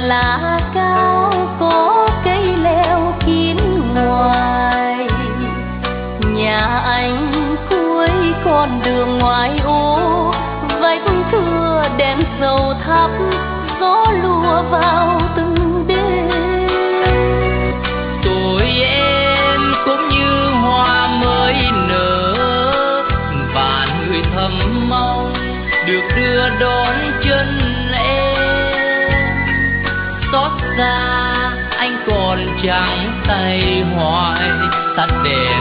lá cao có cây leo kín ngoài. Nhà anh cuối con đường ngoài ô, vách thưa đèn dầu thắp, gió lùa vào từng đêm. Tuổi em cũng như hoa mới nở, và người thầm mong được đưa đón chân em. Xót xa anh còn trắng tay hoài, tắt đèn